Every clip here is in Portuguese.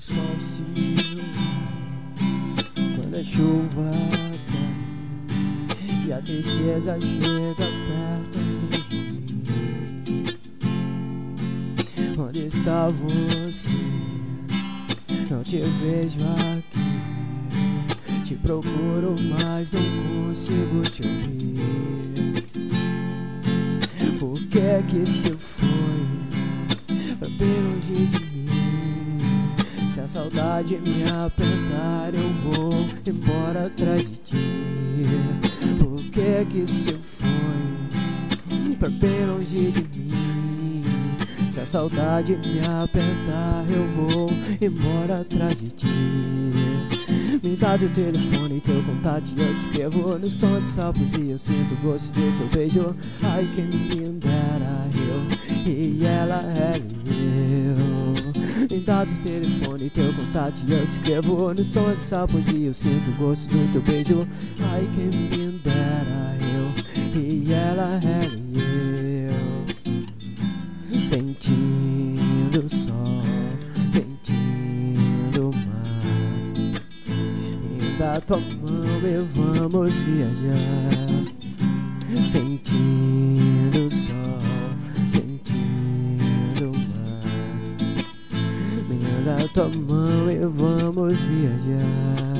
sol se ilumina quando a chuva cai e a tristeza chega perto assim de mim. Onde está você? Não te vejo aqui. Te procuro, mas não consigo te ouvir. Por que se foi pra bem longe de mim? Se a saudade me apertar, eu vou embora atrás de ti. Por que se foi pra bem longe de mim? Se a saudade me apertar, eu vou embora atrás de ti. Me dá teu telefone e teu contato e eu te escrevo no som de sapos e eu sinto o gosto do teu beijo. I can mean that I heal, e ela é eu. Me dá teu telefone e teu contato e eu te escrevo no som de sapos e eu sinto o gosto do teu beijo. I can mean that I heal, e ela é eu. Sentindo o sol, sentindo o mar, me dá tua mão e vamos viajar. Sentindo o sol, sentindo o mar, me dá tua mão e vamos viajar.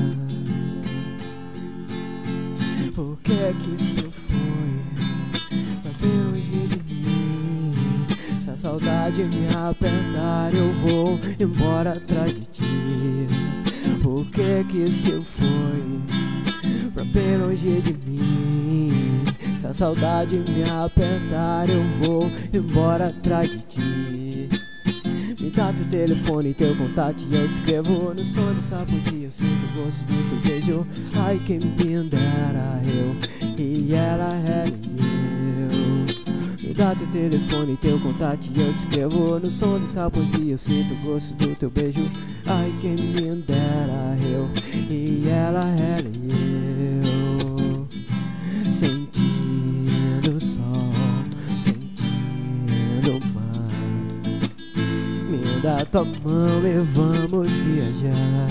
Por que isso foi pra bem longe de mim? Se a saudade me apertar, eu vou embora atrás de ti. Por que isso foi pra bem longe de mim? Se a saudade me apertar, eu vou embora atrás de ti. Me dá teu telefone e teu contato e eu te escrevo no som de sapos e eu sinto o gosto do teu beijo. I can be that I e ela é eu. Me dá teu telefone e teu contato e eu te escrevo no som de sapos e eu sinto o gosto do teu beijo. I can be that I e ela é eu. Sentindo o sol, sentindo o mar, me dá tua mão e vamos viajar.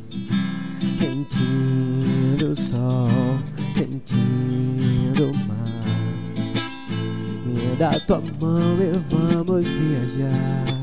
Sentindo o sol, sentindo o mar, me dá tua mão e vamos viajar.